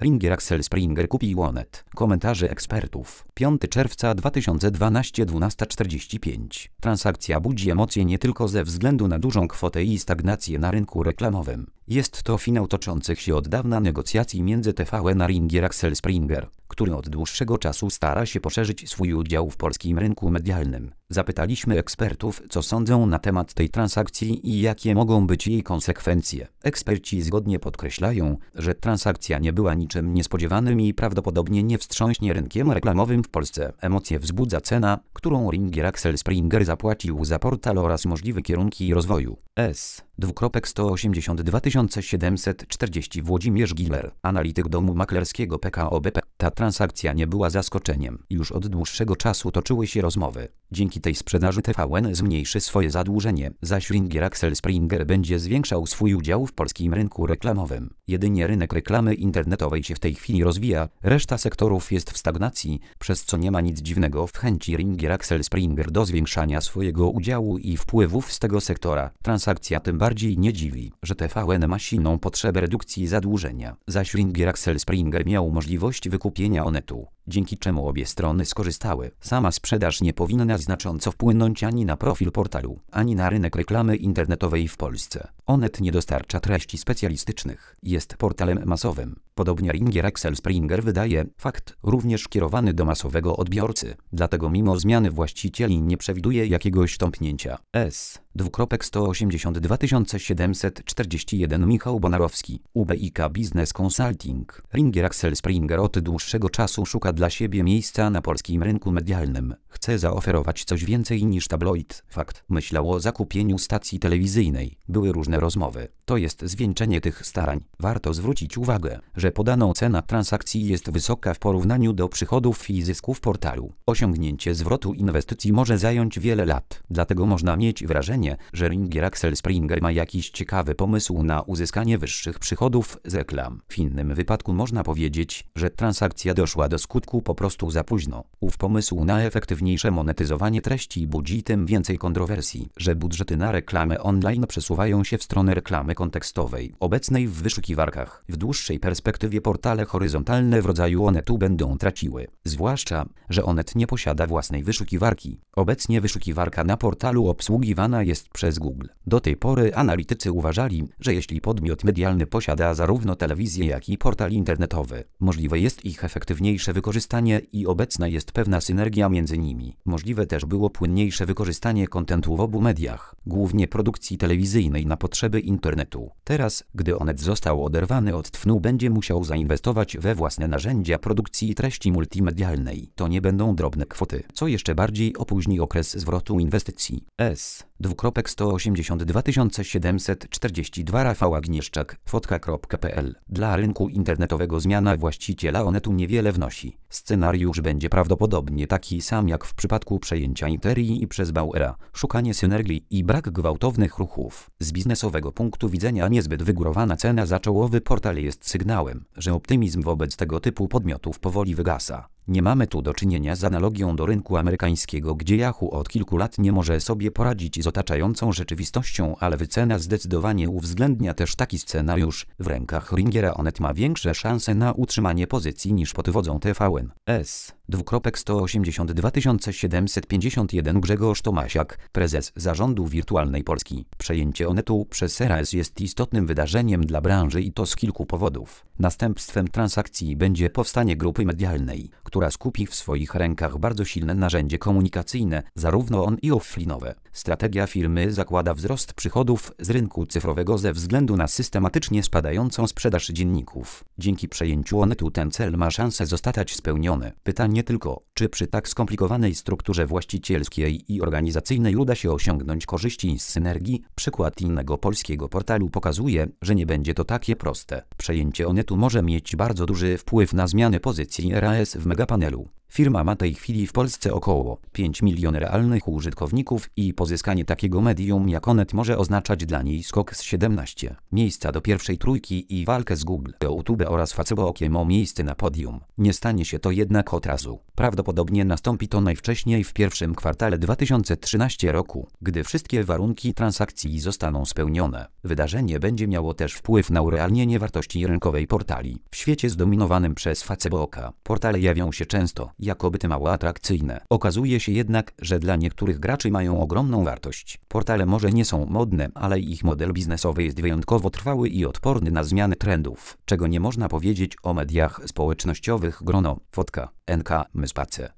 Ringier Axel Springer kupił Onet. Komentarze ekspertów. 5 czerwca 2012 12:45. Transakcja budzi emocje nie tylko ze względu na dużą kwotę i stagnację na rynku reklamowym. Jest to finał toczących się od dawna negocjacji między TVN a Ringier Axel Springer, który od dłuższego czasu stara się poszerzyć swój udział w polskim rynku medialnym. Zapytaliśmy ekspertów, co sądzą na temat tej transakcji i jakie mogą być jej konsekwencje. Eksperci zgodnie podkreślają, że transakcja nie była niczym niespodziewanym i prawdopodobnie nie wstrząśnie rynkiem reklamowym w Polsce. Emocje wzbudza cena, którą Ringier Axel Springer zapłacił za portal oraz możliwe kierunki rozwoju. S.182 740 Włodzimierz Giller, analityk domu maklerskiego PKO BP. Ta transakcja nie była zaskoczeniem. Już od dłuższego czasu toczyły się rozmowy. Dzięki tej sprzedaży TVN zmniejszy swoje zadłużenie, zaś Ringier Axel Springer będzie zwiększał swój udział w polskim rynku reklamowym. Jedynie rynek reklamy internetowej się w tej chwili rozwija, reszta sektorów jest w stagnacji, przez co nie ma nic dziwnego w chęci Ringier Axel Springer do zwiększania swojego udziału i wpływów z tego sektora. Transakcja tym bardziej nie dziwi, że TVN ma silną potrzebę redukcji zadłużenia, zaś Ringier Axel Springer miał możliwość wykupienia Onetu, dzięki czemu obie strony skorzystały. Sama sprzedaż nie powinna znacząco wpłynąć ani na profil portalu, ani na rynek reklamy internetowej w Polsce. Onet nie dostarcza treści specjalistycznych, jest portalem masowym. Podobnie Ringier Axel Springer wydaje fakt również kierowany do masowego odbiorcy, dlatego mimo zmiany właścicieli nie przewiduje jakiegoś tąpnięcia. S.182 741 Michał Bonarowski, UBIK Business Consulting. Ringier Axel Springer od dłuższego czasu szuka dla siebie miejsca na polskim rynku medialnym. Chce zaoferować coś więcej niż tabloid. Fakt. Myślał o zakupieniu stacji telewizyjnej. Były różne rozmowy. To jest zwieńczenie tych starań. Warto zwrócić uwagę, że podana cena transakcji jest wysoka w porównaniu do przychodów i zysków portalu. Osiągnięcie zwrotu inwestycji może zająć wiele lat. Dlatego można mieć wrażenie, że Ringier Axel Springer ma jakiś ciekawy pomysł na uzyskanie wyższych przychodów z reklam. W innym wypadku można powiedzieć, że transakcja doszła do skutku po prostu za późno. Ów pomysł na efektywniejsze monetyzowanie treści budzi tym więcej kontrowersji, że budżety na reklamę online przesuwają się w stronę reklamy kontekstowej, obecnej w wyszukiwarkach. W dłuższej perspektywie portale horyzontalne w rodzaju Onetu będą traciły. Zwłaszcza, że Onet nie posiada własnej wyszukiwarki. Obecnie wyszukiwarka na portalu obsługiwana jest przez Google. Do tej pory analitycy uważali, że jeśli podmiot medialny posiada zarówno telewizję, jak i portal internetowy, możliwe jest ich efektywniejsze wykorzystanie i obecna jest pewna synergia między nimi. Możliwe też było płynniejsze wykorzystanie kontentu w obu mediach, głównie produkcji telewizyjnej na potrzeby internetu. Teraz, gdy Onet został oderwany od TVN, będzie musiał zainwestować we własne narzędzia produkcji treści multimedialnej. To nie będą drobne kwoty, co jeszcze bardziej opóźni okres zwrotu inwestycji. S.182 742 Rafał Agnieszczak, fotka.pl. Dla rynku internetowego zmiana właściciela Onetu niewiele wnosi. Scenariusz będzie prawdopodobnie taki sam jak w przypadku przejęcia Interii przez Bauera. Szukanie synergii i brak gwałtownych ruchów. Z biznesowego punktu widzenia niezbyt wygórowana cena za czołowy portal jest sygnałem, że optymizm wobec tego typu podmiotów powoli wygasa. Nie mamy tu do czynienia z analogią do rynku amerykańskiego, gdzie Yahoo od kilku lat nie może sobie poradzić z otaczającą rzeczywistością, ale wycena zdecydowanie uwzględnia też taki scenariusz. W rękach Ringiera Onet ma większe szanse na utrzymanie pozycji niż pod wodzą TVN. S.182 751 Grzegorz Tomasiak, prezes zarządu Wirtualnej Polski. Przejęcie Onetu przez RAS jest istotnym wydarzeniem dla branży i to z kilku powodów. Następstwem transakcji będzie powstanie grupy medialnej, która skupi w swoich rękach bardzo silne narzędzie komunikacyjne, zarówno on i offline'owe. Strategia firmy zakłada wzrost przychodów z rynku cyfrowego ze względu na systematycznie spadającą sprzedaż dzienników. Dzięki przejęciu Onetu ten cel ma szansę zostać spełniony. Pytanie tylko, czy przy tak skomplikowanej strukturze właścicielskiej i organizacyjnej uda się osiągnąć korzyści z synergii? Przykład innego polskiego portalu pokazuje, że nie będzie to takie proste. Przejęcie Onetu może mieć bardzo duży wpływ na zmianę pozycji RAS w megapanelu. Firma ma tej chwili w Polsce około 5 milionów realnych użytkowników i pozyskanie takiego medium jak Onet może oznaczać dla niej skok z 17 miejsca do pierwszej trójki i walkę z Google, YouTube oraz Facebookiem o miejsce na podium. Nie stanie się to jednak od razu. Prawdopodobnie nastąpi to najwcześniej w pierwszym kwartale 2013 roku, gdy wszystkie warunki transakcji zostaną spełnione. Wydarzenie będzie miało też wpływ na urealnienie wartości rynkowej portali. W świecie zdominowanym przez Facebooka, portale jawią się często jako byty mało atrakcyjne. Okazuje się jednak, że dla niektórych graczy mają ogromną wartość. Portale może nie są modne, ale ich model biznesowy jest wyjątkowo trwały i odporny na zmiany trendów, czego nie można powiedzieć o mediach społecznościowych grono, fotka, NK, Myspace.